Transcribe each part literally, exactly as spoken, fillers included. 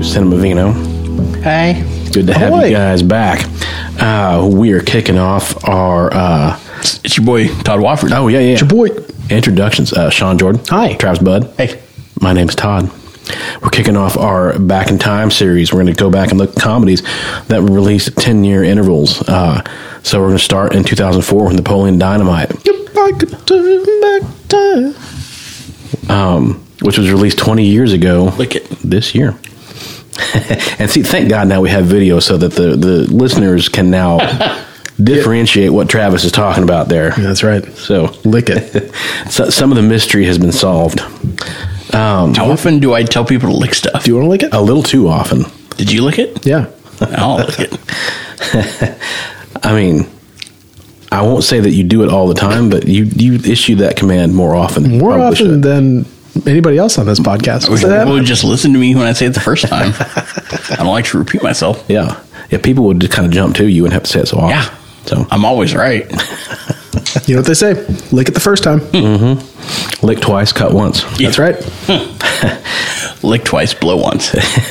Cinema Vino. Hey. Good to have Ahoy. you guys back. Uh, we are kicking off our... Uh, It's your boy, Todd Wofford. oh, yeah, yeah. It's your boy. Introductions. Uh, Sean Jordan. Hi. Travis Budd. Hey. My name's Todd. We're kicking off our Back in Time series. We're going to go back and look at comedies that were released at ten-year intervals. Uh, so we're going to start in two thousand four with Napoleon Dynamite, Back in back time. um, which was released twenty years ago. Lick it. This year. And see, thank God now we have video so that the, the listeners can now differentiate what Travis is talking about there. Yeah, that's right. So, Lick it. so some of the mystery has been solved. Um, How often do I tell people to lick stuff? Do you want to lick it? a little too often. Did you lick it? Yeah. I'll lick it. I mean, I won't say that you do it all the time, but you, you issue that command more often. than you More probably often should. than anybody else on this podcast. I wish Does that people would happen? just listen to me when I say it the first time. I don't like to repeat myself. Yeah. Yeah, people would just kind of jump to you and have to say it so often. Yeah. So, I'm always right. You know what they say? Lick it the first time. lick twice, cut once. Yeah. That's right. Lick twice, blow once.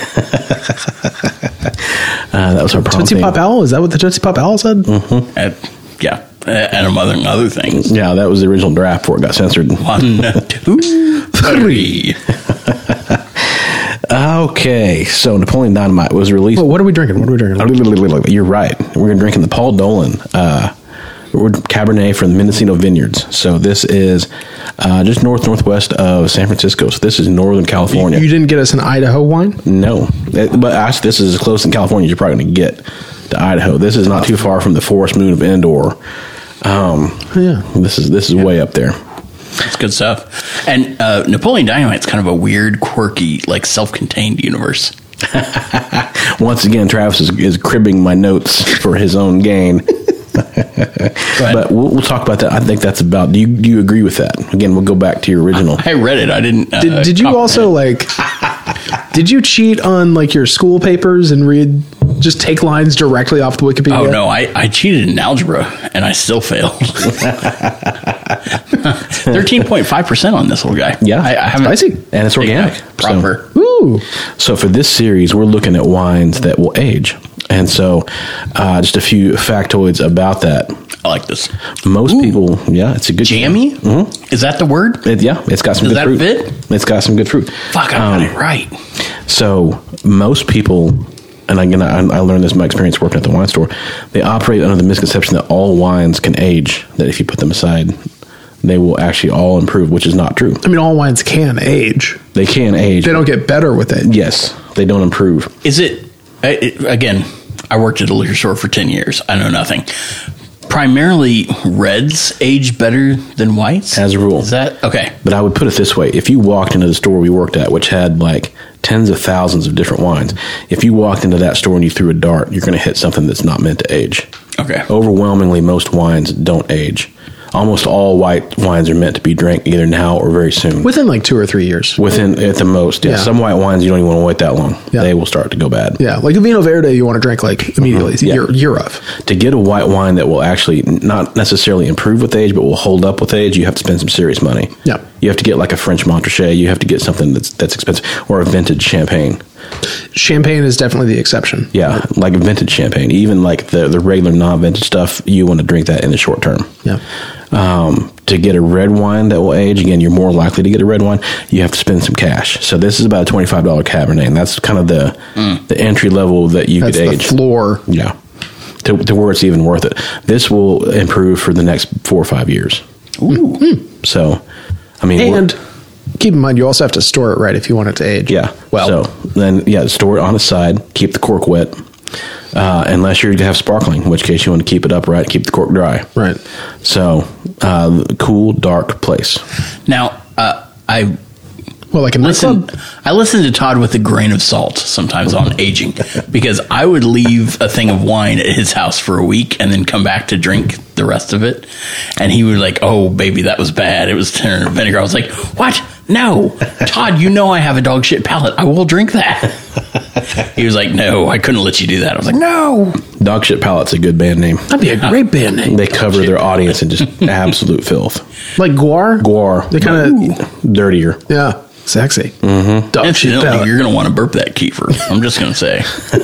Uh, that was our prom Tootsie theme. Pop Owl? Is that what the Tootsie Pop Owl said? And, yeah. And among other things. Yeah, that was the original draft before it got censored. One, two, three. Okay, so Napoleon Dynamite was released. Well, what are we drinking? What are we drinking? You're right. We're drinking the Paul Dolan uh, Cabernet from the Mendocino Vineyards. So this is uh, just north northwest of San Francisco. So this is Northern California. You didn't get us an Idaho wine? No, It- but actually, this is as close in California as you're probably going to get to Idaho. This is not too far from the Forest Moon of Endor. Um, Yeah. this is this is way up there. It's good stuff. And uh, Napoleon Dynamite's kind of a weird, quirky, like self-contained universe. Once again, Travis is, is cribbing my notes for his own gain. But we'll, we'll talk about that. I think that's about. Do you do you agree with that? Again, we'll go back to your original. I read it. I didn't. Uh, Did, did you comprehend. also, like, did you cheat on, like, your school papers and read, just take lines directly off the Wikipedia? Oh no, I, I cheated in algebra and I still failed. Thirteen point five percent on this little guy. Yeah, I, I haven't spicy, and it's organic. Yeah, proper. Ooh. So for this series, we're looking at wines that will age, and so uh, just a few factoids about that. I like this. Most Ooh. people, yeah, it's a good Jammy? Mm-hmm. Is that the word? It, yeah, it's got some Does good that fruit. fit? It's got some good fruit. Fuck, I got Um, it right. So most people, and again, I, I learned this in my experience working at the wine store, they operate under the misconception that all wines can age, that if you put them aside, they will actually all improve, which is not true. I mean, all wines can age. They can age. They don't get better with it. Yes, they don't improve. Is it, I- it again? I worked at a liquor store for ten years. I know nothing. Primarily, reds age better than whites. As a rule. Is that okay? But I would put it this way. If you walked into the store we worked at, which had like tens of thousands of different wines, if you walked into that store and you threw a dart, you're going to hit something that's not meant to age. Okay. Overwhelmingly, most wines don't age. Almost all white wines are meant to be drank either now or very soon. Within like two or three years. Within, at the most, yeah. Yeah. Some white wines, you don't even want to wait that long. Yeah. They will start to go bad. Yeah, like a Vino Verde you want to drink like immediately. Yeah. Year, year of. To get a white wine that will actually not necessarily improve with age, but will hold up with age, you have to spend some serious money. Yeah. You have to get like a French Montrachet. You have to get something that's that's expensive, or a vintage champagne. Champagne is definitely the exception. Yeah, like a vintage champagne. Even like the the regular non-vintage stuff, you want to drink that in the short term. Yeah. Um, to get a red wine that will age, again, you're more likely to get a red wine. You have to spend some cash. So this is about a twenty-five dollars Cabernet, and that's kind of the Mm. the entry level that you That's could the age. floor. Yeah, to, to where it's even worth it. This will improve for the next four or five years. Ooh. So, I mean, we're- And keep in mind, you also have to store it right if you want it to age. yeah. Well, so then yeah, store it on the side. Keep the cork wet, uh, unless you're gonna have sparkling, in which case you want to keep it upright, keep the cork dry. right. So, uh, cool, dark place. Now, uh, I Well, like in listen. nightclub. I listen to Todd with a grain of salt sometimes on aging, because I would leave a thing of wine at his house for a week and then come back to drink the rest of it, and he would like, "Oh, baby, that was bad. It was turned vinegar." I was like, "What? No, Todd, you know I have a dog shit palate. I will drink that." He was like, "No, I couldn't let you do that." I was like, "No." Dog Shit Palate's a good band name. That'd be a great band name. They cover their audience in just absolute filth. Like Guar? Guar. They kind of, dirtier. yeah. Sexy. Mm-hmm. Dog shit Incidentally, pellet. you're going to want to burp that kefir. I'm just going to say.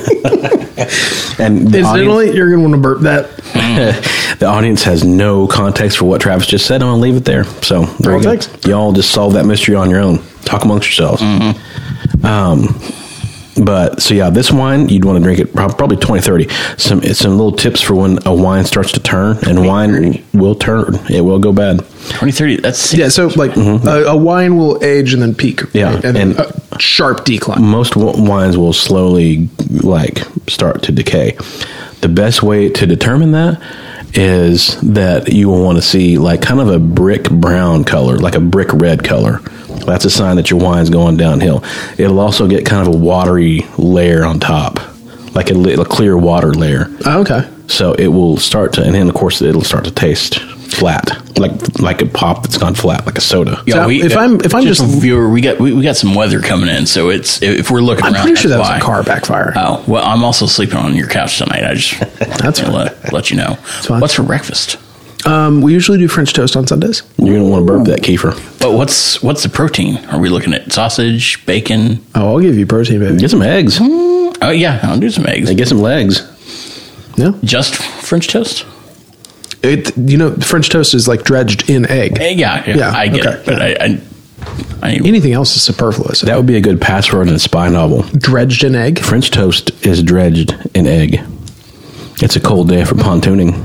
And the Incidentally, audience, you're going to want to burp that. the audience has no context for what Travis just said. I'm going to leave it there. So there Oh, you go. thanks. Y'all just solve that mystery on your own. Talk amongst yourselves. Mm-hmm. Um, but so yeah, this wine you'd want to drink it prob- probably twenty thirty. Some some little tips for when a wine starts to turn, and wine will turn. It will go bad. twenty thirty, that's Yeah, so like a, a wine will age and then peak. Yeah, right? and, and- a sharp decline. Most w- wines will slowly like start to decay. The best way to determine that is that you will want to see like kind of a brick brown color, like a brick red color. That's a sign that your wine's going downhill. It'll also get kind of a watery layer on top, like a, li- a clear water layer. Oh, okay. So it will start to, and then of course it'll start to taste flat, like like a pop that's gone flat, like a soda. So if I'm- if I'm just- a viewer, we got we, we got some weather coming in, so it's if we're looking I'm around, pretty sure that that's was a why. car backfire. Oh well, I'm also sleeping on your couch tonight. I just That's you know, fine. let, let you know. fine. What's for breakfast? Um, we usually do French toast on Sundays. You're gonna want to burp that kefir. But what's what's the protein? Are we looking at sausage, bacon? Oh, I'll give you protein, baby. Get some eggs. Oh yeah, I'll do some eggs. And get some legs. Yeah. Just French toast? It, you know, French toast is like dredged in egg. Eh, yeah, yeah, Yeah, I get okay. it, but I, I, I need Anything else is superfluous. That would be a good password in a spy novel. Dredged in egg. French toast is dredged in egg. It's a cold day for pontooning.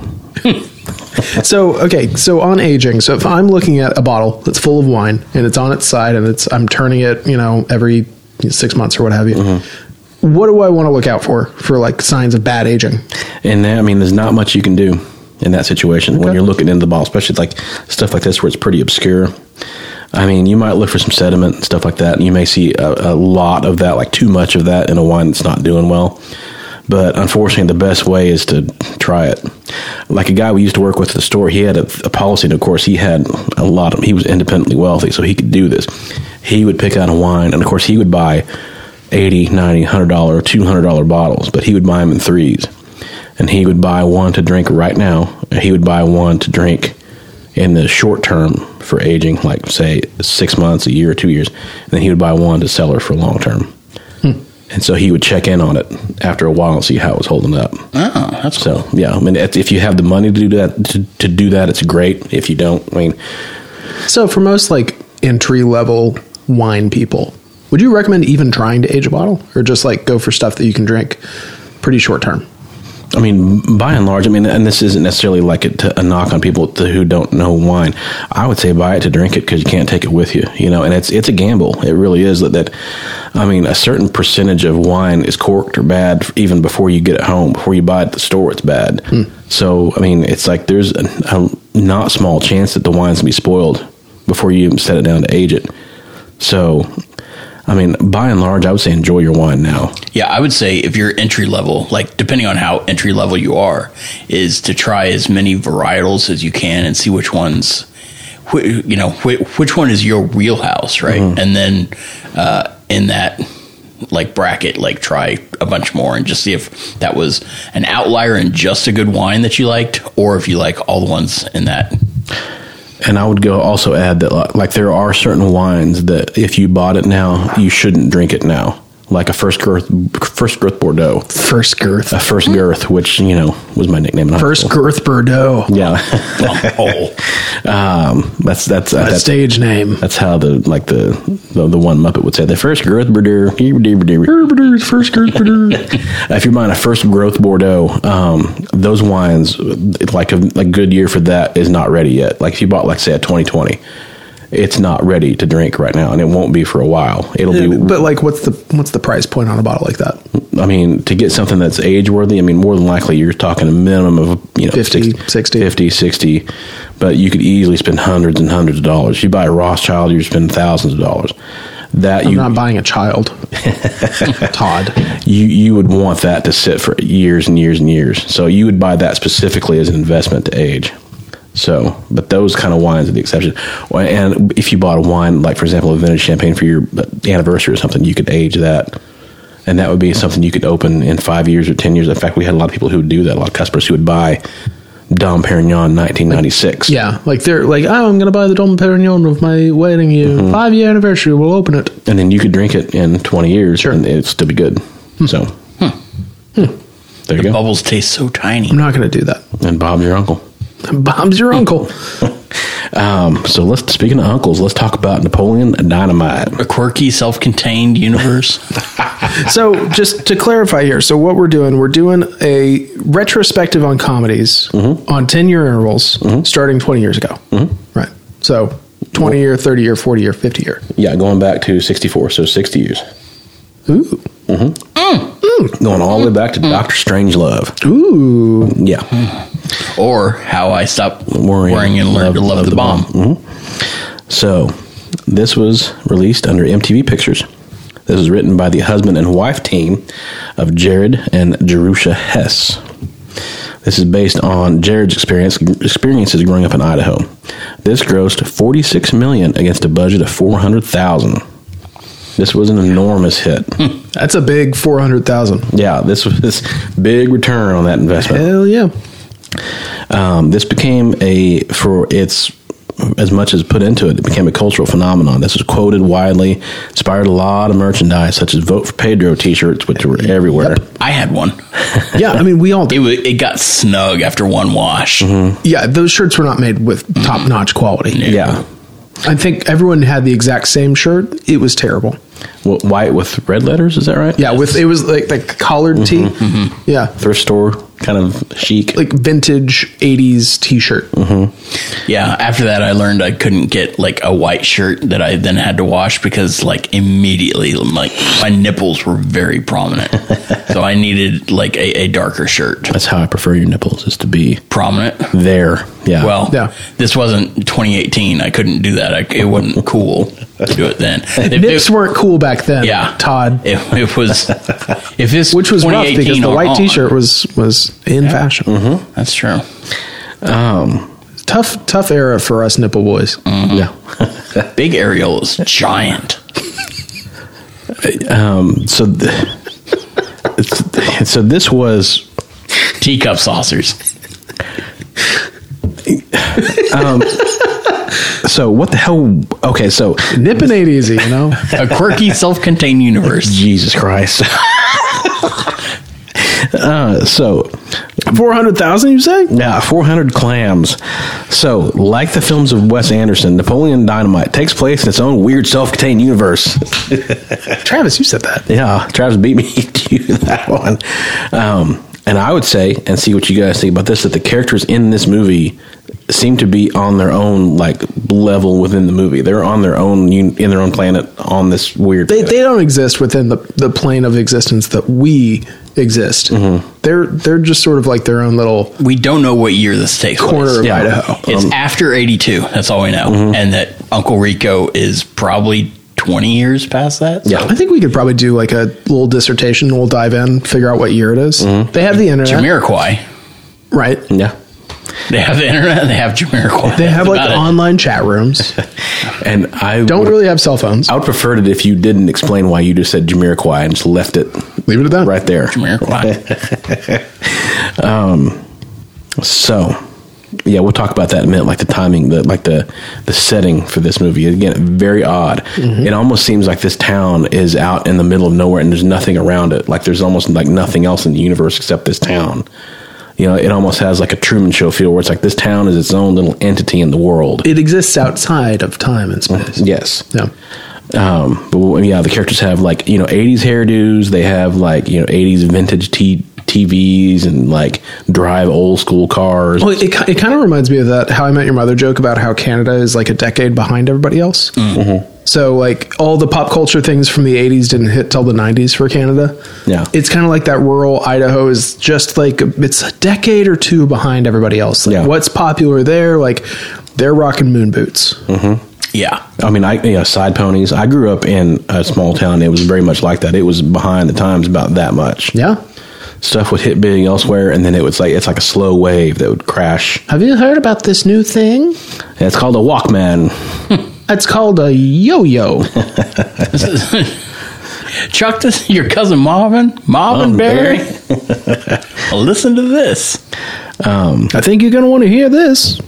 So, okay, so on aging, so if I'm looking at a bottle that's full of wine and it's on its side and it's I'm turning it, you know, every six months or what have you, Mm-hmm. what do I want to look out for for like signs of bad aging? And that, I mean, there's not much you can do in that situation when Okay. you're looking into the bottle, especially like stuff like this where it's pretty obscure. I mean, you might look for some sediment and stuff like that, and you may see a, a lot of that, like too much of that in a wine that's not doing well. But unfortunately, the best way is to try it. Like a guy we used to work with at the store, he had a, a policy, and of course, he had a lot of, he was independently wealthy, so he could do this. He would pick out a wine, and of course, he would buy eighty, ninety, one hundred dollars, two hundred dollars bottles, but he would buy them in threes. And he would buy one to drink right now, and he would buy one to drink in the short term for aging, like say six months, a year, or two years. And then he would buy one to sell her for long term. And so he would check in on it after a while and see how it was holding up. Oh, that's cool. So yeah, I mean, if if you have the money to do that, to, to do that, it's great. If you don't, I mean, So, for most like entry level wine people, would you recommend even trying to age a bottle or just like go for stuff that you can drink pretty short term? I mean, by and large, I mean, and this isn't necessarily like a, to, a knock on people to, who don't know wine. I would say buy it to drink it because you can't take it with you, you know. And it's it's a gamble. It really is. That, that I mean, a certain percentage of wine is corked or bad even before you get it home. Before you buy it at the store, it's bad. So I mean, it's like there's a, a not small chance that the wine's gonna be spoiled before you even set it down to age it. So, I mean, by and large, I would say enjoy your wine now. Yeah, I would say if you're entry level, like depending on how entry level you are, is to try as many varietals as you can and see which ones, wh- you know, wh- which one is your wheelhouse, right? Mm-hmm. And then uh, in that like bracket, like try a bunch more and just see if that was an outlier and just a good wine that you liked, or if you like all the ones in that. And I would go also add that like, like there are certain wines that if you bought it now, you shouldn't drink it now. Like a first girth, first girth Bordeaux, First girth. a first girth, which you know was my nickname. in high First school. girth Bordeaux. Yeah, Oh, um, that's that's uh, A that's stage name. that's how the like the, the the one Muppet would say the first girth Bordeaux. First girth Bordeaux. If you're buying a first growth Bordeaux, um, those wines, like a, a good year for that is not ready yet. Like if you bought, like say, a twenty twenty, it's not ready to drink right now, and it won't be for a while. It'll be, But like, what's the what's the price point on a bottle like that? I mean, to get something that's age worthy, I mean, more than likely you're talking a minimum of, you know, fifty, sixty fifty, sixty, but you could easily spend hundreds and hundreds of dollars. You buy a Rothschild, you're spending thousands of dollars. That I'm you, not buying a child. Todd. you you would want that to sit for years and years and years. So you would buy that specifically as an investment to age. So, but those kind of wines are the exception. And if you bought a wine, like for example, a vintage champagne for your anniversary or something, you could age that. And that would be something you could open in five years or ten years. In fact, we had a lot of people who would do that, a lot of customers who would buy Dom Perignon nineteen ninety-six. Yeah, like they're like, oh, I'm going to buy the Dom Perignon of my wedding year, Mm-hmm. five year anniversary. We'll open it. And then you could drink it in twenty years Sure. and it'd still be good. So, there you go. Bubbles taste so tiny. I'm not going to do that. And Bob's your uncle. Bob's your uncle. Um, so let's, speaking of uncles, let's talk about Napoleon Dynamite. A quirky, self-contained universe. So just to clarify here, so what we're doing, we're doing a retrospective on comedies Mm-hmm. on ten year intervals starting twenty years ago. Mm-hmm. Right. So twenty year, thirty year, forty year, fifty year. Yeah, going back to sixty-four, so sixty years. Ooh. Going all the way back to Doctor Strangelove. Ooh. Yeah. Or How I Stopped Worrying, Worrying, and Learned to Love, the, Bomb. Mhm. So, this was released under M T V Pictures. This was written by the husband and wife team of Jared and Jerusha Hess. This is based on Jared's experience experiences growing up in Idaho. This grossed forty-six million dollars against a budget of four hundred thousand dollars. This was an enormous hit. That's a big four hundred thousand. Yeah, this was this big return on that investment. Hell yeah. Um, this became a, for its, as much as put into it, it became a cultural phenomenon. This was quoted widely, inspired a lot of merchandise, such as Vote for Pedro t-shirts, which were everywhere. I had one. Yeah, I mean, we all It do. wa- it got snug after one wash. Yeah, those shirts were not made with top notch quality. Yeah. I think everyone had the exact same shirt. It was terrible. Well, white with red letters, is that right? Yeah, with it was like like collared tee. Yeah, Thrift store, kind of chic. like vintage eighties t-shirt. Yeah, after that, I learned I couldn't get like a white shirt that I then had to wash because like immediately, like my nipples were very prominent. So I needed like a, a darker shirt. That's how I prefer your nipples, is to be Prominent. there. Yeah. Well, Yeah. this wasn't twenty eighteen. I couldn't do that. I, it wasn't cool to do it then. If Nips it- weren't cool back then. Yeah, Todd. It, it was. If this Which was rough because the 2018 white on, t-shirt was was in fashion. That's true. um, Tough tough era for us nipple boys. yeah. Big Ariel is giant. Um, so, th- it's, so this was, Teacup saucers. so what the hell? Okay, so Nipping ain't easy, you know. A quirky, self-contained universe. Jesus Christ. uh, so Four hundred thousand, you say? yeah, four hundred clams. So, like the films of Wes Anderson, Napoleon Dynamite takes place in its own weird self-contained universe. Travis, you said that. Yeah, Travis beat me to that one. Um, and I would say, and see what you guys think about this, that the characters in this movie seem to be on their own like level within the movie. They're on their own in their own planet on this weird. They they don't exist within the, the plane of existence that we exist. They're they're just sort of like their own little We don't know what year this takes corner place. of Yeah. Idaho. It's after eighty-two. That's all we know. And that Uncle Rico is probably twenty years past that. So Yeah. I think we could probably do like a little dissertation. We'll dive in, figure out what year it is. They have the internet, Jamiroquai. right? Yeah. They have the internet. They have Jamiroquai. They have That's like about it. online chat rooms. And I Don't would, really have cell phones. I would prefer it if you didn't explain why you just said Jamiroquai and just left it Leave it at that. right there. Jamiroquai. So, yeah, we'll talk about that in a minute. Like the timing, the like the the setting for this movie. Again, very odd. It almost seems like this town is out in the middle of nowhere and there's nothing around it. Like there's almost like nothing else in the universe except this town. You know, it almost has like a Truman Show feel where it's like this town is its own little entity in the world. It exists outside of time and space. Yes. Yeah. Um, but yeah, the characters have like, you know, eighties hairdos. They have like, you know, eighties vintage t- TVs and like drive old school cars. Well, it, it kind of reminds me of that How I Met Your Mother joke about how Canada is like a decade behind everybody else. So like all the pop culture things from the eighties didn't hit till the nineties for Canada. Yeah. It's kind of like that rural Idaho is just like, it's a decade or two behind everybody else. Like Yeah. what's popular there? Like they're rocking moon boots. Yeah. I mean, I, you know, side ponies. I grew up in a small town. It was very much like that. It was behind the times about that much. Yeah. Stuff would hit big elsewhere, and then it was like it's like a slow wave that would crash. Have you heard about this new thing? And it's called a Walkman. It's called a yo-yo. Chuck, this your cousin Marvin? Marvin Marvin Berry? Well, listen to this. Um, I think you're going to want to hear this.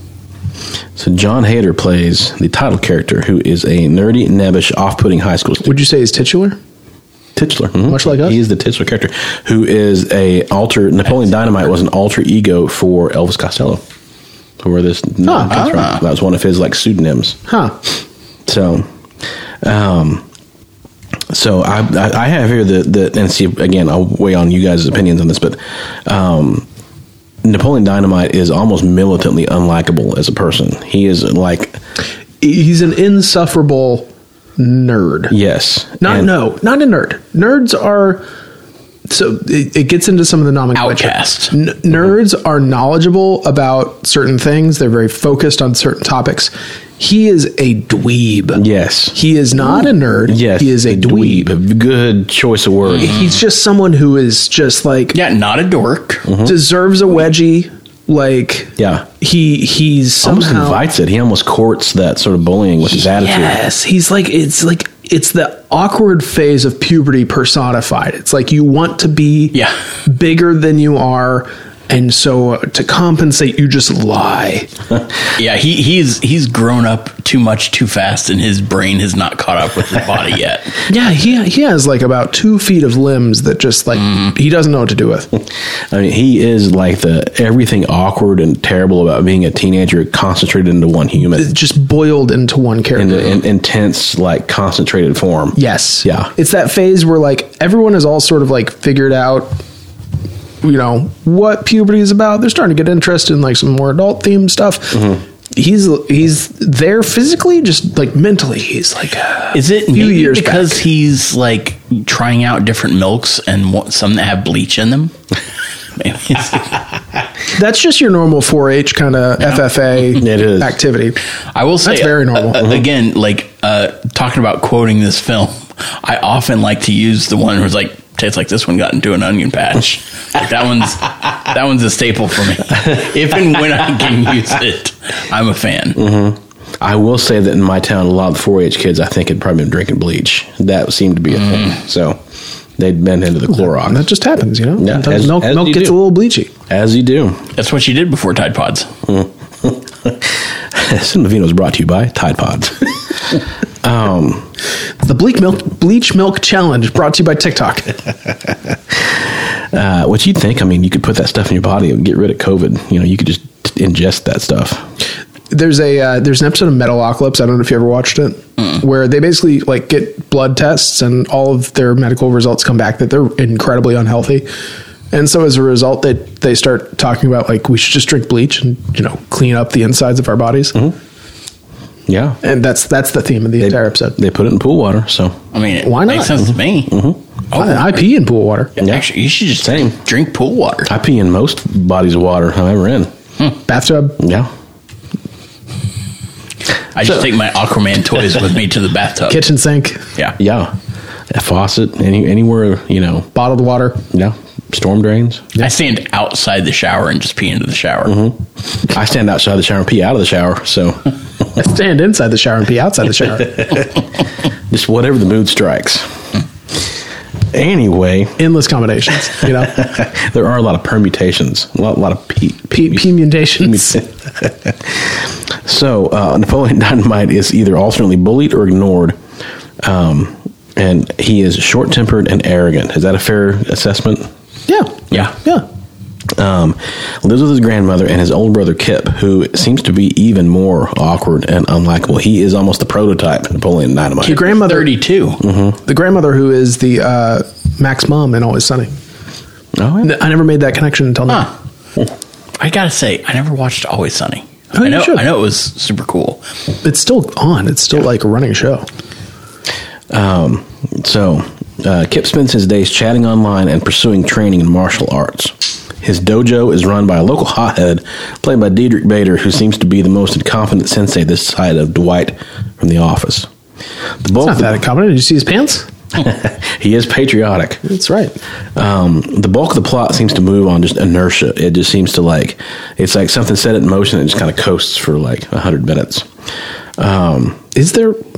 so John Hader plays the title character, who is a nerdy, nebbish, off-putting high school student. Would you say he's titular? Titular, mhm. Much like us? He is the titular character, who is a alter. Napoleon Dynamite was an alter ego for Elvis Costello, where this name comes from. That was one of his like pseudonyms. Huh. So, um, so I, I I have here the the and see again. I'll weigh on you guys' opinions on this, but um, Napoleon Dynamite is almost militantly unlikable as a person. He is like He's an insufferable nerd. yes, Not and- no, not a nerd. Nerds are so it, it gets into some of the nomenclature. Outcast. N- nerds are knowledgeable about certain things. They're very focused on certain topics. He is a dweeb. Yes, He is not a nerd. yes, He is a dweeb. dweeb. Good choice of words. He's just someone who is just like Yeah, not a dork. deserves a wedgie. Like Yeah. he he's Almost somehow invites it. He almost courts that sort of bullying with his attitude. Yes, he's like it's like it's the awkward phase of puberty personified. It's like you want to be Yeah. bigger than you are, and so uh, to compensate, you just lie. Yeah, he he's he's grown up too much too fast, and his brain has not caught up with his body yet. Yeah, he he has like about two feet of limbs that just like he doesn't know what to do with. I mean, he is like the everything awkward and terrible about being a teenager concentrated into one human It's just boiled into one in character. the in, intense, like concentrated form. Yes. Yeah. It's that phase where like everyone is all sort of like figured out, you know, what puberty is about. They're starting to get interested in like some more adult themed stuff. Mm-hmm. He's he's there physically, just like mentally. He's like a Is it few maybe years because back. he's like trying out different milks and wa- some that have bleach in them? Maybe it's- That's just your normal four H kind of F F A It is. activity. I will say That's very normal. uh, again, like uh, talking about quoting this film, I often like to use the one who's like tastes like this one got into an onion patch. Like that one's that one's a staple for me. If and when I can use it, I'm a fan. I will say that in my town, a lot of the four H kids, I think, had probably been drinking bleach. That seemed to be a thing. So they'd been into the And that Clorox, just happens, you know. Yeah, Sometimes as- milk as milk you gets do. a little bleachy. as you do. That's what she did before Tide Pods. Cinema Vino is brought to you by Tide Pods. um, The bleak milk bleach milk challenge brought to you by TikTok. uh, what you'd think? I mean, you could put that stuff in your body and get rid of COVID. You know, you could just ingest that stuff. There's a uh, there's an episode of Metalocalypse. I don't know if you ever watched it, where they basically like get blood tests and all of their medical results come back that they're incredibly unhealthy, and so as a result, they they start talking about like we should just drink bleach and you know clean up the insides of our bodies, Yeah, and that's that's the theme of the entire episode. they put it in pool water. So I mean, it Why makes not? sense to me. Oh, I, I pee in pool water, actually, you should just Same. drink pool water. I pee in most bodies of water I'm ever in. bathtub. Yeah. I just take my Aquaman toys with me to the bathtub. Kitchen sink, Yeah. Yeah, a faucet, any anywhere, you know. bottled water. Yeah, storm drains. I stand outside the shower and just pee into the shower. I stand outside the shower and pee out of the shower. So I stand inside the shower and pee outside the shower. just whatever the mood strikes. Anyway, Endless combinations, you know, there are a lot of permutations, a lot, a lot of pee. P- permutations. So uh, Napoleon Dynamite is either alternately bullied or ignored, um, and he is short-tempered and arrogant. Is that a fair assessment? Yeah, Yeah. yeah. Um, lives with his grandmother and his older brother Kip, who seems to be even more awkward and unlikable. He is almost the prototype of Napoleon Dynamite. Your grandmother, thirty-two. the grandmother who is the uh, Mac's mom in Always Sunny. Oh, yeah. I never made that connection until now. Huh. I gotta say, I never watched Always Sunny. Oh, I you know, should. I know it was super cool. It's still on. It's still like a running show. Um, so uh, Kip spends his days chatting online and pursuing training in martial arts. His dojo is run by a local hothead played by Diedrich Bader, who seems to be the most incompetent sensei this side of Dwight from The Office. The bulk Not that incompetent. Did you see his pants? he is patriotic. That's right. Um, the bulk of the plot seems to move on just inertia. It just seems to like, it's like something set it in motion and it just kind of coasts for like a hundred minutes. Um, Is there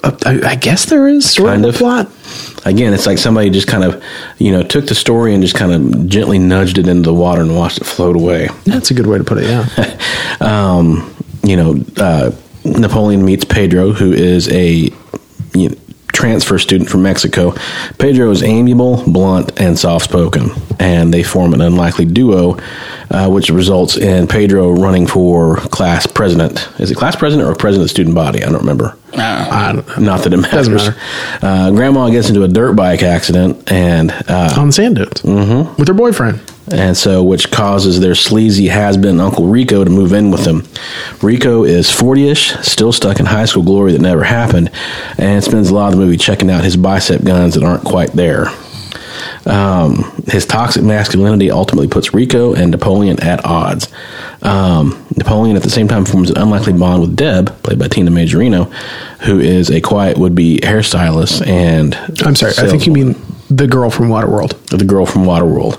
uh, I, I guess there is sort Kind of a of. plot. Again, it's like somebody just kind of, you know, took the story and just kind of gently nudged it into the water and watched it float away. That's a good way to put it. Yeah. um, you know, uh, Napoleon meets Pedro, who is a you know, transfer student from Mexico. Pedro is amiable, blunt, and soft-spoken, and they form an unlikely duo, uh, which results in Pedro running for class president. Is it class president or president of the student body? I don't remember. I don't know. Not that it matters. Doesn't Uh, Grandma gets into a dirt bike accident, and uh, On the sand dunes mm-hmm. with her boyfriend. and so which causes their sleazy has-been Uncle Rico to move in with them. Rico is forty-ish, still stuck in high school glory that never happened, and spends a lot of the movie checking out his bicep guns that aren't quite there. Um, his toxic masculinity ultimately puts Rico and Napoleon at odds. Um, Napoleon at the same time forms an unlikely bond with Deb, played by Tina Majorino, who is a quiet would-be hairstylist and I'm sorry. I think you mean the girl from Waterworld. the girl from Waterworld.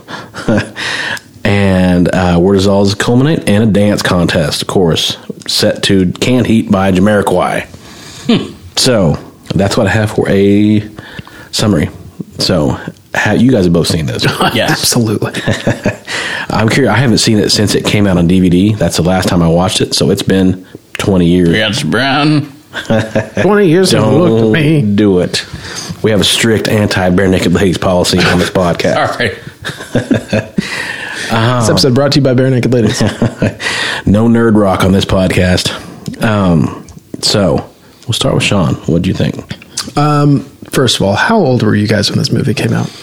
And uh, where does all this culminate? In a dance contest, of course, set to Can't Heat by Jamiroquai. Hmm. So that's what I have for a summary. So ha- you guys have both seen this. Yes. Absolutely. I'm curious. I haven't seen it since it came out on D V D. That's the last time I watched it. So it's been twenty years. That's Brown. twenty years ago, Don't look at me. do it. We have a strict anti-bare naked ladies policy on this podcast. All right. This episode brought to you by Bare Naked Ladies. No nerd rock on this podcast. Um, so we'll start with Sean. What do you think? First of all, how old were you guys when this movie came out?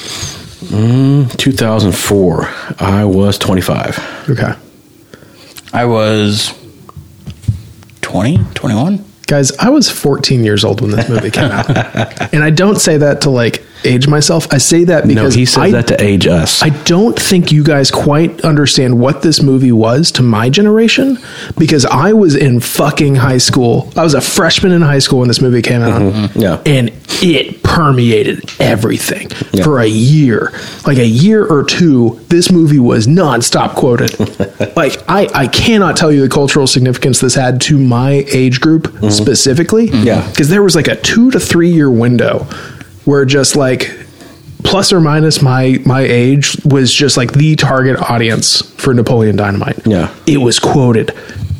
two thousand four. I was twenty-five. Okay. I was twenty, twenty-one. Guys, I was fourteen years old when this movie came out. And I don't say that to like age myself. I say that No, because he says I, that to age us. I don't think you guys quite understand what this movie was to my generation because I was in fucking high school. I was a freshman in high school when this movie came out. Mm-hmm. Yeah. And it permeated everything Yeah. for a year. Like a year or two, this movie was nonstop quoted. Like I, I cannot tell you the cultural significance this had to my age group Mm-hmm. specifically. Yeah. Because there was like a two to three year window where just like plus or minus my my age was just like the target audience for Napoleon Dynamite. Yeah. It was quoted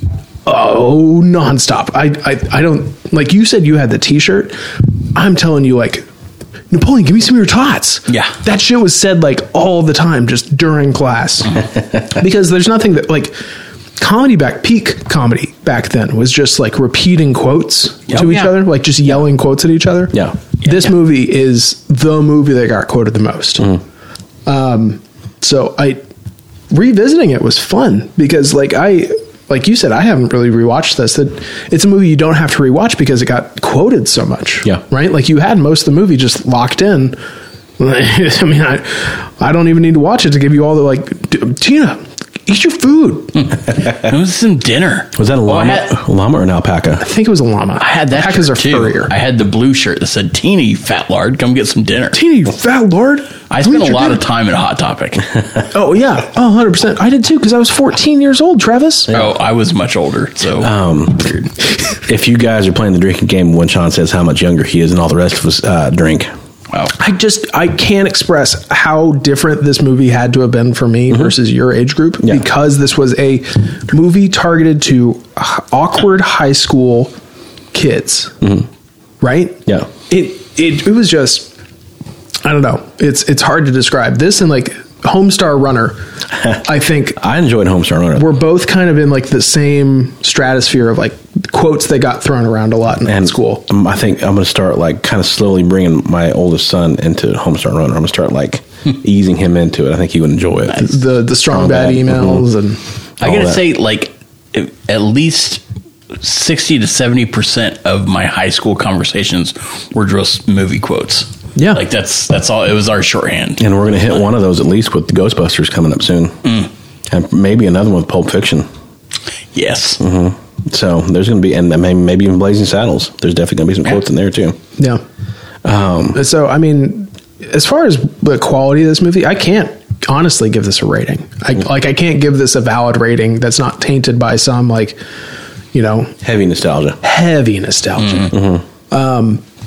oh nonstop. I, I I don't like you said you had the t-shirt. I'm telling you like Napoleon, give me some of your tots. Yeah. That shit was said like all the time just during class. Because there's nothing that like comedy back peak comedy back then was just like repeating quotes Yep. to each Yeah. other, like just yelling quotes at each other. Yeah. This movie is the movie that got quoted the most. Um, so I revisiting it was fun because like I like you said, I haven't really rewatched this. That it's a movie you don't have to rewatch because it got quoted so much. Yeah. Right? Like you had most of the movie just locked in. I mean, I I don't even need to watch it to give you all the like Tina, eat your food. It was some dinner. Was that a Well, I llama, had- a llama or an alpaca? I think it was a llama. I had that Alpacas shirt are too. furrier. I had the blue shirt that said "Teeny, you fat lard, come get some dinner." Tina, you fat lord. I Come spent eat a your lot dinner. of time at Hot Topic. Oh yeah, oh, one hundred percent. I did too because I was fourteen years old. Travis. Oh, I was much older, so Um, weird. If you guys are playing the drinking game when Sean says how much younger he is and all the rest of us uh, drink, Wow. I just I can't express how different this movie had to have been for me versus your age group Yeah. because this was a movie targeted to awkward high school kids, right? Yeah. It it it was just I don't know. It's it's hard to describe this and like Homestar Runner. I think I enjoyed Homestar Runner. we're both kind of in like the same stratosphere of like quotes that got thrown around a lot in and school. um, I think I'm going to start like kind of slowly bringing my oldest son into Homestar Runner. I'm going to start like easing him into it. I think he would enjoy it. The the strong, Strong bad, bad, emails and I all gotta that. say, like, at least sixty to seventy percent of my high school conversations were just movie quotes. Yeah. Like, that's that's all. It was our shorthand. And we're going to hit one of those at least with the Ghostbusters coming up soon. And maybe another one with Pulp Fiction. Yes. So there's going to be, and maybe, maybe even Blazing Saddles. There's definitely going to be some quotes in there too. yeah. Um, so I mean, as far as the quality of this movie, I can't honestly give this a rating. I like I can't give this a valid rating that's not tainted by some like you know Heavy nostalgia. heavy nostalgia. Um,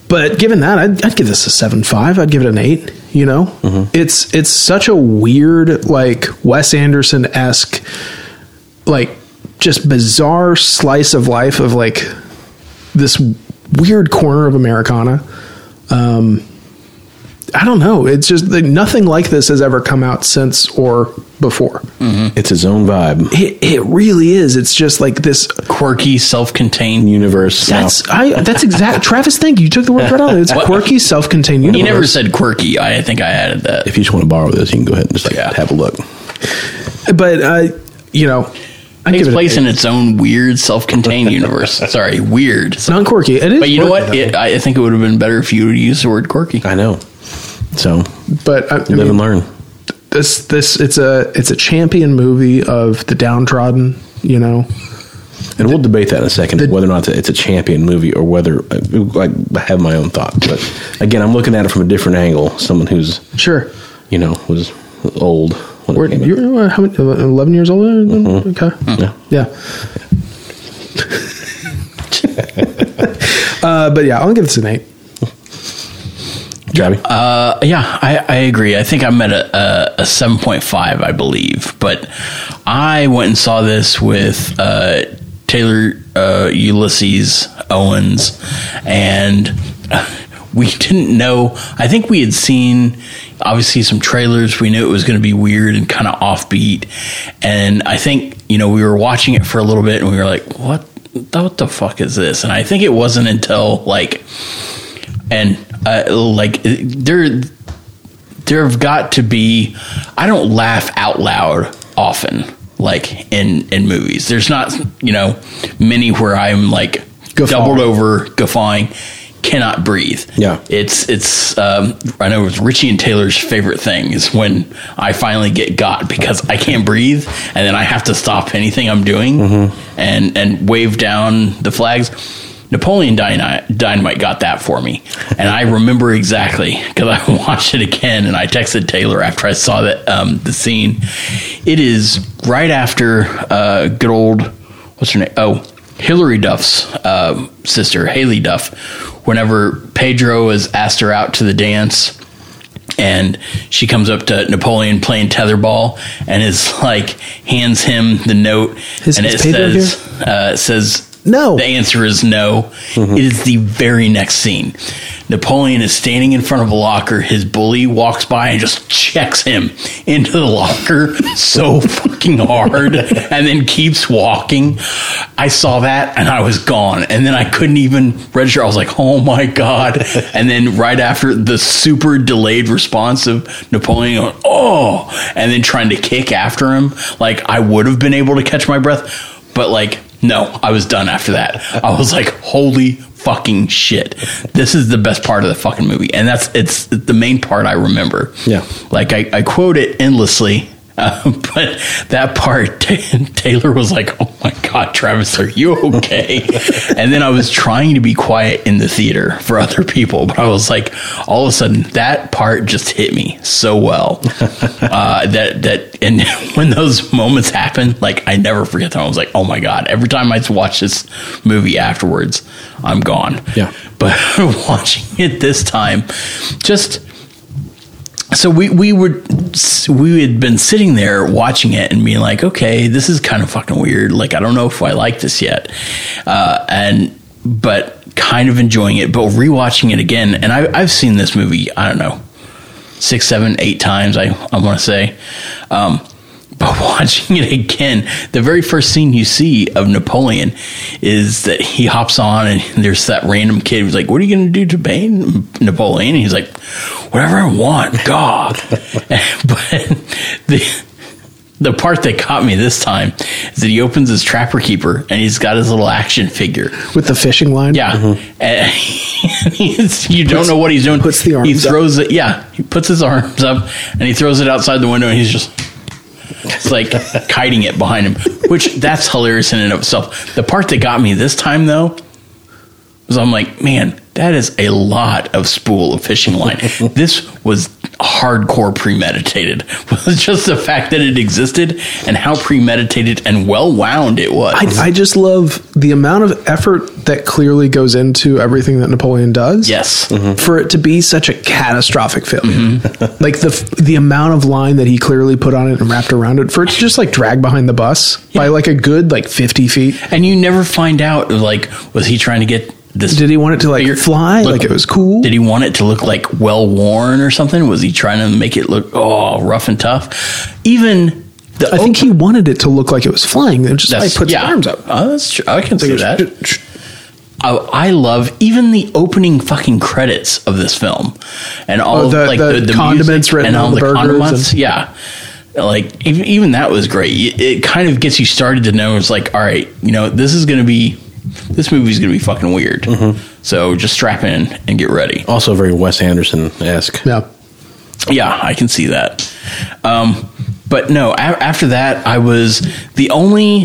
but given that, I'd, I'd give this a seven five. I'd give it an eight. You know, mm-hmm. it's it's such a weird, like Wes Anderson esque, like just bizarre slice of life of like this weird corner of Americana. Um, I don't know. It's just like, nothing like this has ever come out since or before. Mm-hmm. It's its own vibe. It, it really is. It's just like this quirky, self-contained universe. That's I. That's exact. Travis, thank you. You took the word right out. It's quirky, self-contained universe. He never said quirky. I, I think I added that. If you just want to borrow this, you can go ahead and just like yeah. have a look. But uh, you know, it takes place in its own weird, self-contained universe. Sorry, weird. It's not quirky. It is. But you know what? It, I think it would have been better if you would use the word quirky. I know. So, but I, I live mean, and learn. This this it's a it's a champion movie of the downtrodden, you know. And we'll debate that in a second, the, whether or not it's a champion movie or whether I have my own thoughts. But again, I'm looking at it from a different angle. Someone who's sure, you know, was old. When Where, it you were how many? eleven years older? Mm-hmm. Okay, yeah, yeah. uh, but yeah, I'll give this an eight. Jabby? Uh, yeah, I, I agree. I think I'm at a, a, a seven point five, I believe. But I went and saw this with uh, Taylor uh, Ulysses Owens, and we didn't know. I think we had seen, obviously, some trailers. We knew it was going to be weird and kind of offbeat. And I think, you know, we were watching it for a little bit, and we were like, what, what the fuck is this? And I think it wasn't until, like... And uh, like there, there have got to be. I don't laugh out loud often, like in in movies. There's not, you know, many where I'm like Guffawing. doubled over, guffawing, cannot breathe. Yeah, it's it's. Um, I know it's Richie and Taylor's favorite thing is when I finally get got because I can't breathe, and then I have to stop anything I'm doing mm-hmm. and and wave down the flags. Napoleon Dynamite, Dynamite got that for me. And I remember exactly because I watched it again and I texted Taylor after I saw that um, the scene. It is right after uh, good old, what's her name? Oh, Hillary Duff's uh, sister, Haley Duff. Whenever Pedro has asked her out to the dance and she comes up to Napoleon playing tetherball and is like, hands him the note. Is, and is it Pedro says, uh, it says, no. The answer is no. Mm-hmm. It is the very next scene. Napoleon is standing in front of a locker. His bully walks by and just checks him into the locker so fucking hard and then keeps walking. I saw that and I was gone. And then I couldn't even register. I was like, oh my God. And then right after the super delayed response of Napoleon going, oh, and then trying to kick after him. Like I would have been able to catch my breath, but like, no, I was done after that. I was like, holy fucking shit. This is the best part of the fucking movie. And that's, it's the main part I remember. Yeah. Like I, I quote it endlessly. Uh, but that part, t- Taylor was like, oh my God, Travis, are you okay? And then I was trying to be quiet in the theater for other people, but I was like, all of a sudden, that part just hit me so well. uh, that, that, and when those moments happen, like, I never forget them. I was like, oh my God, every time I watch this movie afterwards, I'm gone. Yeah. But watching it this time, just... So we we would we had been sitting there watching it and being like, okay, this is kind of fucking weird. Like, I don't know if I like this yet, uh, and but kind of enjoying it. But rewatching it again, and I, I've seen this movie, I don't know, six, seven, eight times. I I want to say, um, but watching it again, the very first scene you see of Napoleon is that he hops on and there's that random kid who's like, what are you going to do to Bane, Napoleon? And he's like, whatever I want, God. But the the part that caught me this time is that he opens his Trapper Keeper and he's got his little action figure. With the fishing line? Yeah. Mm-hmm. And he's, you puts, don't know what he's doing. Puts the arms He throws up. it, yeah. He puts his arms up and he throws it outside the window and he's just... It's like kiting it behind him, which that's hilarious in and of itself. The part that got me this time, though, was I'm like, man, that is a lot of spool of fishing line. This was, hardcore premeditated. Was just the fact that it existed and how premeditated and well wound it was. I, I just love the amount of effort that clearly goes into everything that Napoleon does. Yes. Mm-hmm. For it to be such a catastrophic failure. Mm-hmm. Like the the amount of line that he clearly put on it and wrapped around it, for it to just like drag behind the bus yeah. by like a good like fifty feet. And you never find out, like, was he trying to get this? Did he want it to like fly? Look, like it was cool? Did he want it to look like well worn or something? Was he trying to make it look, oh, rough and tough? Even... The I think he wanted it to look like it was flying. And just like put yeah. his arms up. Oh, that's true. I can see that. I, I love even the opening fucking credits of this film, and all oh, the, of, like the, the, the condiments written and all on the, the condiments. And- yeah, like even, even that was great. It, it kind of gets you started to know it's like, all right, you know, this is going to be this movie's going to be fucking weird. Mm-hmm. So just strap in and get ready. Also very Wes Anderson-esque. Yeah, yeah, I can see that. Um, But no, a- after that, I was the only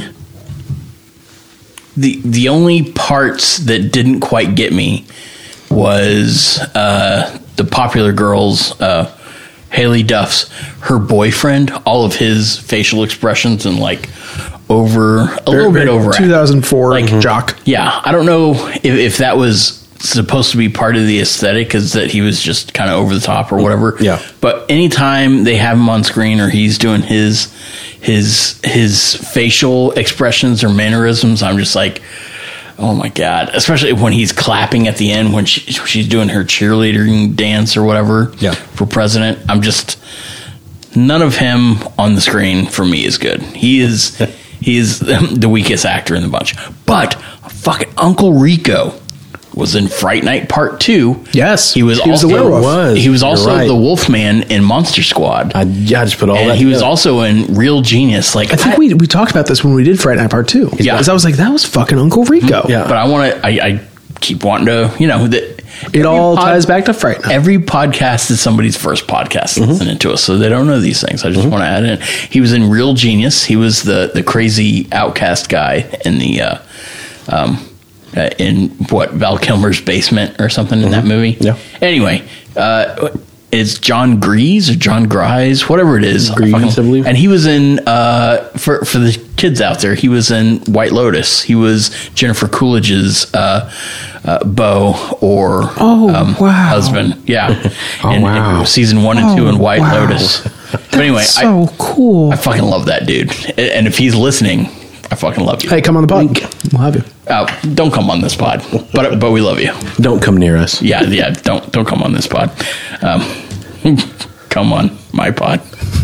the the only parts that didn't quite get me was uh, the popular girls, uh, Haley Duff's her boyfriend, all of his facial expressions and like over a very, little bit over two thousand four like mm-hmm. jock. Yeah, I don't know if, if that was supposed to be part of the aesthetic, is that he was just kind of over the top or whatever. Yeah. But anytime they have him on screen or he's doing his his his facial expressions or mannerisms, I'm just like, oh my god! Especially when he's clapping at the end when she, she's doing her cheerleading dance or whatever. Yeah. For president, I'm just none of him on the screen for me is good. He is he is the weakest actor in the bunch. But fucking Uncle Rico was in Fright Night Part Two. Yes, he was. He was also, the werewolf. Was. He was also right. the Wolfman in Monster Squad. I, yeah, I just put all and that. he was together. also in Real Genius. Like I think I, we we talked about this when we did Fright Night Part Two. Yeah. because I was like, that was fucking Uncle Rico. Yeah. But I want to. I, I keep wanting to. You know that It all pod, ties back to Fright Night. Every podcast is somebody's first podcast mm-hmm. listening to us, so they don't know these things. I just mm-hmm. want to add in. He was in Real Genius. He was the the crazy outcast guy in the. Uh, um, Uh, in what Val Kilmer's basement or something in mm-hmm. that movie. Yeah. Anyway, uh, it's John Grease or John Grise, whatever it is. Grease, I, fucking, I believe. And he was in uh, for for the kids out there. He was in White Lotus. He was Jennifer Coolidge's uh, uh, beau or oh, um, wow. husband. Yeah. oh, in, wow. in season one and two oh, in White wow. Lotus. But anyway, so I, cool. I fucking love that dude. And if he's listening, I fucking love you. Hey, come on the pod. We'll have you. Uh, don't come on this pod, but but we love you. Don't come near us. Yeah, yeah. Don't don't come on this pod. Um, come on my pod.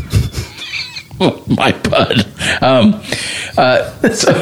My pod. Um, uh, so,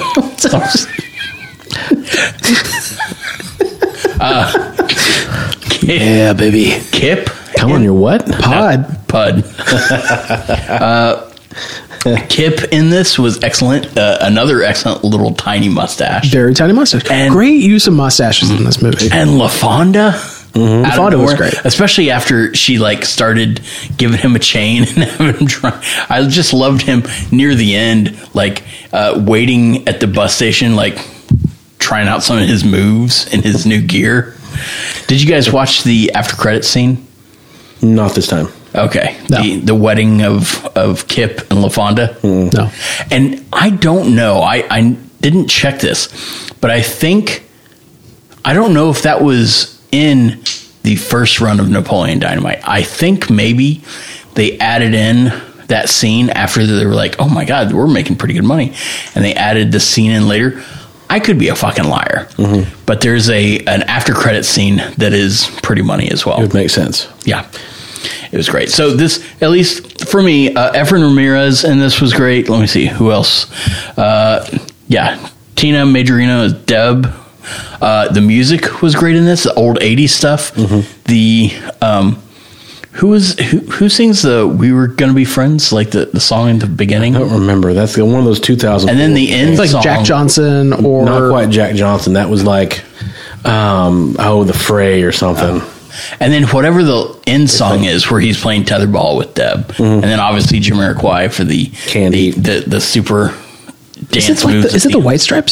uh, Kip, Yeah, baby. Kip. Come on, your what? Pod. Pud. uh, Kip in this was excellent. Uh, another excellent little tiny mustache. Very tiny mustache. And- Great use of mustaches in this movie. And LaFonda. Mm-hmm. Out of LaFonda was nowhere, great. especially after she like started giving him a chain and having him try. I just loved him near the end, like uh, waiting at the bus station, like trying out some of his moves and his new gear. Did you guys watch the after credits scene? Not this time. Okay, No. the the wedding of of Kip and LaFonda. Mm. No. And I don't know. I, I didn't check this, but I think I don't know if that was in the first run of Napoleon Dynamite. I think maybe they added in that scene after they were like, "Oh my God, we're making pretty good money," and they added the scene in later. I could be a fucking liar, mm-hmm. but there's a an after credit scene that is pretty money as well. It would make sense. Yeah. It was great. So this, at least for me, uh, Efren Ramirez in this was great. Let me see. Who else? Uh, yeah. Tina Majorino as Deb. Uh, the music was great in this. The old eighties stuff. Mm-hmm. The, um, who was, who, who sings the We Were Gonna Be Friends? Like the, the song in the beginning? I don't remember. That's the, one of those two thousand. And then the end It's like song. Jack Johnson or... Not quite Jack Johnson. That was like, um, oh, The Fray or something. Oh. And then whatever the end song is, where he's playing tetherball with Deb, mm-hmm. and then obviously Jamiroquai for the Candy. the, the, the super dance Is it, like moves. the, is it the White Stripes?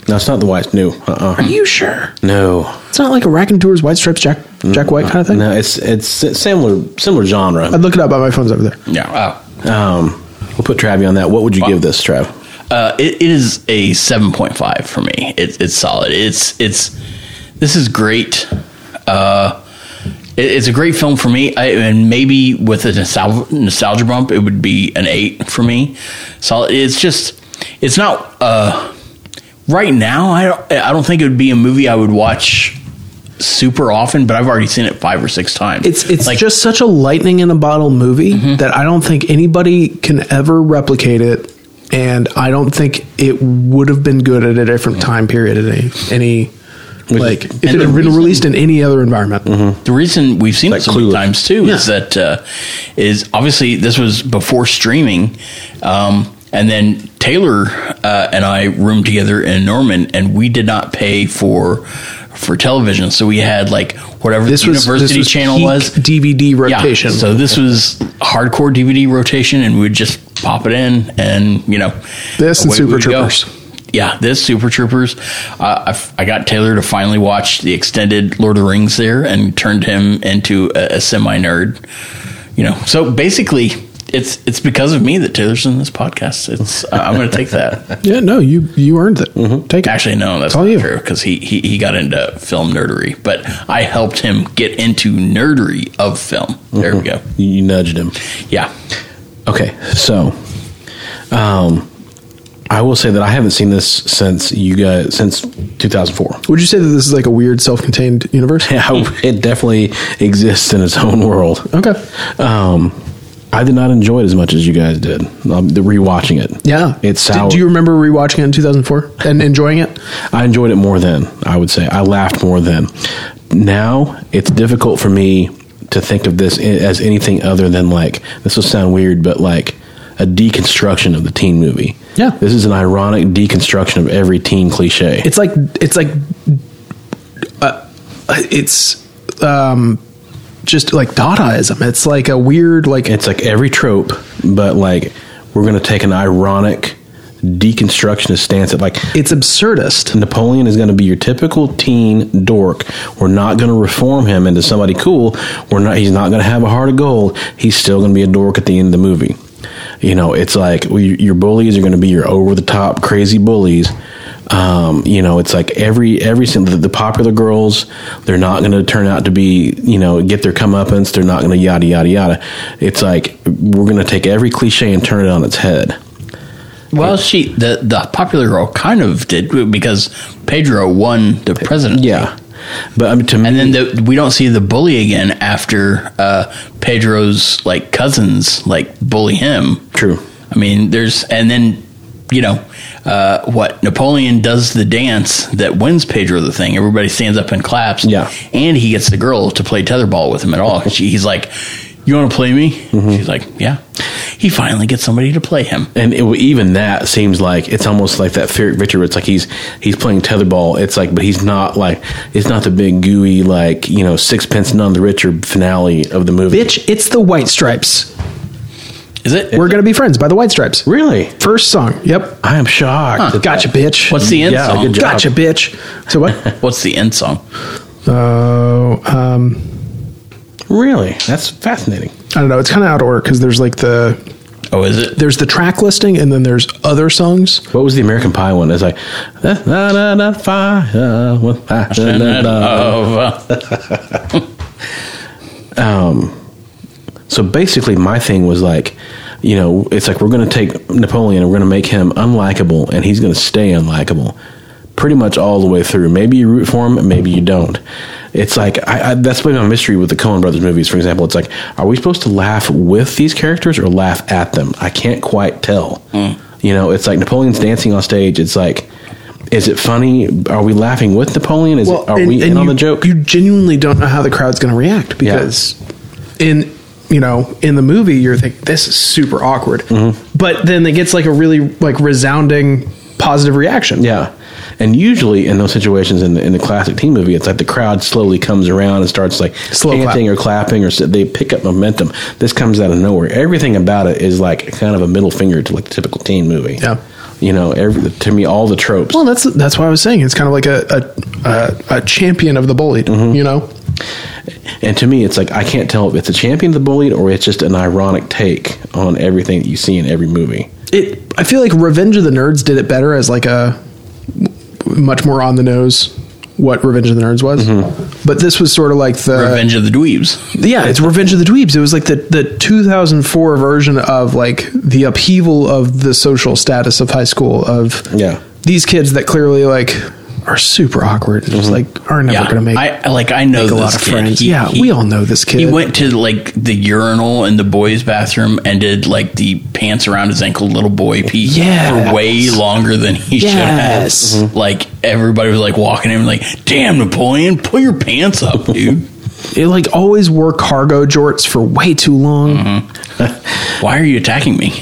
No, it's not the white. No, uh-uh. Are you sure? No, It's not like a Raconteurs, White Stripes, Jack Jack White kind of thing. no. It's it's similar similar genre. I'd look it up, but my phone's over there. Yeah. Oh. Um, we'll put Travie on that. What would you give this, Trav? Uh, it, it is a seven point five for me. It, it's solid. It's it's this is great. Uh, it, it's a great film for me. I, and maybe with a nostalgia, nostalgia bump, it would be an eight for me. Solid. It's just it's not uh, right now. I don't. I don't think it would be a movie I would watch super often, but I've already seen it five or six times. It's it's like, just such a lightning in a bottle movie Mm-hmm. that I don't think anybody can ever replicate it, and I don't think it would have been good at a different time period at any any like if it and had the been reason- released in any other environment. The reason we've seen Like it so many Clueless. times too is Yeah. that uh, is obviously this was before streaming, um, and then Taylor uh, and I roomed together in Norman, and we did not pay for for television, so we had like whatever This the was university this was channel peak was. D V D rotation. Yeah, so this was hardcore D V D rotation, and we'd just pop it in, and you know, This and away Super we'd go. Troopers. Yeah, this Super Troopers. Uh, I, I got Taylor to finally watch the extended Lord of the Rings there, and turned him into a, a semi nerd. You know, so basically, it's it's because of me that Taylor's in this podcast. It's uh, I'm going to take that. Yeah, no, you you earned it. Take it. Actually, no, that's all not you. true because he, he he got into film nerdery, but I helped him get into nerdery of film. There we go. You, you nudged him. Yeah. Okay, so, um, I will say that I haven't seen this since you guys since two thousand four. Would you say that this is like a weird self-contained universe? Yeah, it definitely exists in its own world. Okay. Um, I did not enjoy it as much as you guys did. Um, the rewatching it, Yeah. it's Do- sour. Do you remember rewatching it in two thousand four and enjoying it? I enjoyed it more then. I would say I laughed more then. Now it's difficult for me to think of this i- as anything other than like this will sound weird, but like a deconstruction of the teen movie. Yeah. This is an ironic deconstruction of every teen cliche. It's like it's like uh, it's um just like Dadaism. It's like a weird like It's like every trope, but like we're going to take an ironic deconstructionist stance at like it's absurdist. Napoleon is going to be your typical teen dork. We're not going to reform him into somebody cool. We're not. He's not going to have a heart of gold. He's still going to be a dork at the end of the movie. You know, it's like we, your bullies are going to be your over the top crazy bullies. Um, you know, it's like every every single the, the popular girls, they're not going to turn out to be, you know, get their comeuppance. They're not going to yada yada yada. It's like we're going to take every cliche and turn it on its head. Well, she the the popular girl kind of did because Pedro won the presidency. Yeah, but I mean, to me, And then the, we don't see the bully again after uh, Pedro's like cousins like bully him. True. I mean, there's and then you know uh, what Napoleon does the dance that wins Pedro the thing. Everybody stands up and claps. Yeah. and he gets the girl to play tetherball with him at all. She, he's like, "You want to play me?" Mm-hmm. She's like, "Yeah." He finally gets somebody to play him. And it, even that seems like it's almost like that Fear Victor. It's like he's he's playing tetherball. It's like, but he's not like it's not the big gooey like you know Sixpence None the Richer finale of the movie. Bitch, it's the White Stripes. Is it? We're gonna be friends by the White Stripes. Really? First song. Yep. I am shocked. Huh. Gotcha, bitch. What's the end Yeah, song? good job. Gotcha, bitch. So what? What's the end song? Oh, um, Really? That's fascinating. I don't know. It's kind of out of order because there's like the Oh, is it? there's the track listing and then there's other songs. What was the American Pie one? It's like na na na fire with passion and love. Oh, uh, So basically, my thing was like, you know, it's like we're going to take Napoleon and we're going to make him unlikable, and he's going to stay unlikable pretty much all the way through. Maybe you root for him, maybe you don't. It's like I, I, that's been my mystery with the Coen Brothers movies. For example, it's like, are we supposed to laugh with these characters or laugh at them? I can't quite tell. Mm. You know, it's like Napoleon's dancing on stage. It's like, is it funny? Are we laughing with Napoleon? Is it, are and- we and in on you- the joke? You genuinely don't know how the crowd's going to react because in you know in the movie you're thinking this is super awkward, Mm-hmm. but then it gets like a really like resounding positive reaction. Yeah. And usually in those situations in the, in the classic teen movie, it's like the crowd slowly comes around and starts like Slow chanting clap. or clapping, or s- they pick up momentum. This comes out of nowhere. Everything about it is like kind of a middle finger to like a typical teen movie. Yeah. You know, every, to me, all the tropes. Well, that's that's why I was saying it's kind of like a a, a, a champion of the bullied. You know, And to me, it's like I can't tell if it's a champion of the bullied or it's just an ironic take on everything that you see in every movie. it. I feel like Revenge of the Nerds did it better as like a much more on the nose what Revenge of the Nerds was. But this was sort of like the Revenge of the Dweebs. Yeah, it's Revenge of the Dweebs. It was like the, the two thousand four version of like the upheaval of the social status of high school of Yeah. these kids that clearly like are super awkward and just like are never Yeah, going to make, I like. I know make a this lot of kid. friends. He- yeah, he- we all know this kid. He went to like the urinal in the boys' bathroom and did like the pants around his ankle little boy pee Yes. for way longer than he Yes. should have. Like everybody was like walking in like, "Damn, Napoleon, pull your pants up, dude." It like always wore cargo jorts for way too long. Why are you attacking me?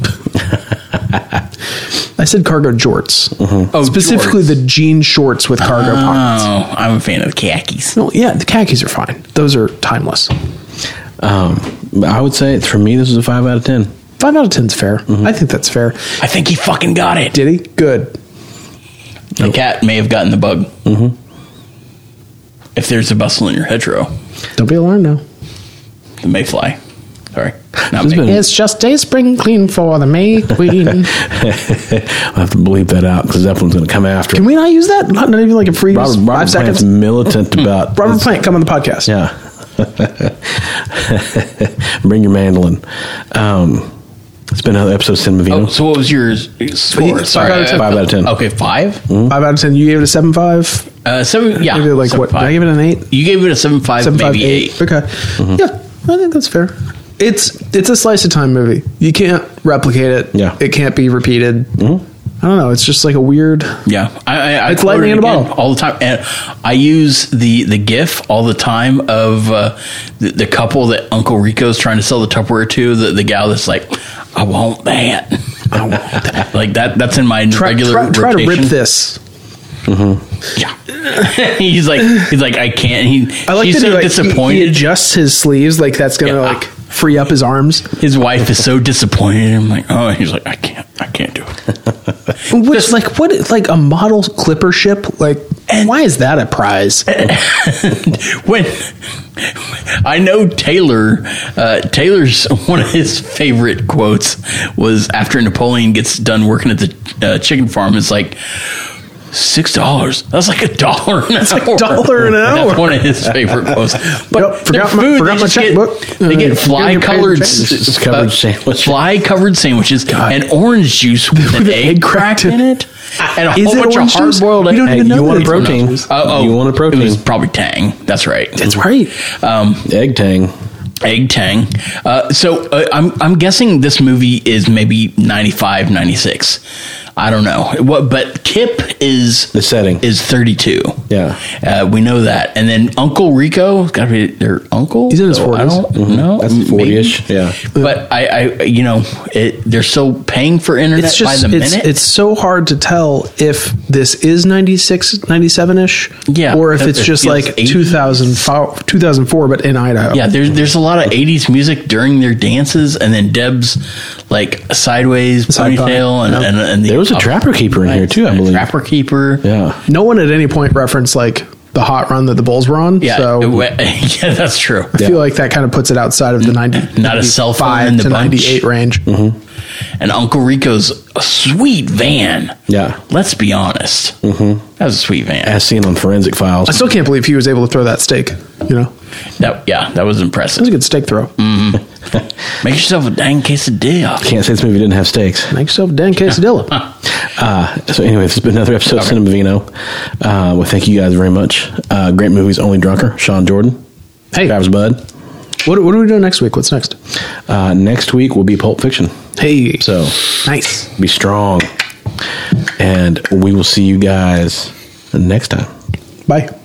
I said cargo jorts. Oh, Specifically jorts. the jean shorts with cargo pockets. Oh, I'm a fan of the khakis. No, yeah, the khakis are fine. Those are timeless. Um, I would say for me, this is a five out of ten. Five out of ten's fair. I think that's fair. I think he fucking got it. Did he? Good. The cat may have gotten the bug. Mm-hmm. If there's a bustle in your hedgerow, Don't be alarmed now. the mayfly. Sorry, not There's me. been- It's just a spring clean for the May Queen. I'll have to bleep that out because Zeppelin's going to come after. Can we not use that? Not, not even like a free Robert, five Robert seconds. Plant's militant about Robert this- Plant, come on the podcast. Yeah. Bring your mandolin. Um, it's been another episode of Cinema Vino. Oh, so what was your score? Five Sorry, out of ten. Five out of ten. Okay, five. Five out of ten. You gave it a seven five. Uh, seven. Yeah, Maybe like seven what? Did five. I give it an eight? You gave it a seven five, Seven maybe five eight. Okay. Yeah, I think that's fair. It's it's a slice of time movie. You can't replicate it. Yeah. It can't be repeated. I don't know. It's just like a weird. Yeah, I, I, I It's quote lightning it in a again bottle. all the time, and I use the the GIF all the time of uh, the, the couple that Uncle Rico's trying to sell the Tupperware to. The the gal that's like, I want that. I want that. Like that. That's in my Try, regular try, try to rip rotation. this. Yeah. he's like he's like I can't. He, I like she's that so he, like, he- disappointed. He adjusts his sleeves like that's gonna Yeah. like free up his arms. His wife is so disappointed. I'm like, oh, he's like, I can't, I can't do it. Which like what like a model clipper ship? Like why is that a prize? When I know Taylor, uh, Taylor's one of his favorite quotes was after Napoleon gets done working at the uh, chicken farm. It's like six dollars. That's like a dollar an hour. like a dollar an hour. That's one of his favorite quotes. But Yep, forgot their my- food, forgot they my just get- checkbook. They Uh, get you're fly gonna pay colored, the change. It's covered sandwich. fly covered sandwiches and orange juice with an an egg egg crack cracked in it, and a Is whole it bunch of orange hard juice? boiled. We don't even know you that want a it's orange protein. juice. Oh, oh, You want a protein. It was probably Tang. That's right. That's right. Um, Egg Tang. Egg Tang. Uh, so uh, I'm I'm guessing this movie is maybe ninety-five, ninety-six. I don't know. What, but Kip is The setting. is thirty-two. Yeah. Uh, we know that. And then Uncle Rico, got to be their uncle. He's in his So I forties. don't know. That's maybe. forty-ish. Yeah. But I, I, you know, it, they're still paying for internet It's just by the it's minute. it's so hard to tell if this is ninety-six, ninety-seven-ish Yeah, or if it- it's it just feels like eighties. two thousand five, two thousand four but in Idaho. Yeah, there's there's a lot of eighties music during their dances, and then Deb's like sideways Side ponytail, and, pie, yeah. and and the There was a Trapper Keeper in here, too, I and a believe. Trapper Keeper. Yeah. No one at any point referenced like the hot run that the Bulls were on. Yeah, So it wa- yeah, that's true. I feel like that kind of puts it outside of the ninety Not a cell phone ninety-five in the to bunch. ninety-eight range. And Uncle Rico's a sweet van. Yeah. Let's be honest. Mm-hmm. That was a sweet van. As seen on Forensic Files. I still can't believe he was able to throw that steak. You know, That yeah, that was it was impressive. a good steak throw. Make yourself a dang quesadilla. Can't say this movie didn't have stakes. Make yourself a damn quesadilla. Uh, so anyway, this has been another episode of Cinema Vino. Uh, well, thank you guys very much. Uh, great movies, Only Drunker, Sean Jordan. Hey. Travis Budd. What, what are we doing next week? What's next? Uh, next week will be Pulp Fiction. Hey, So nice. be strong. And we will see you guys next time. Bye.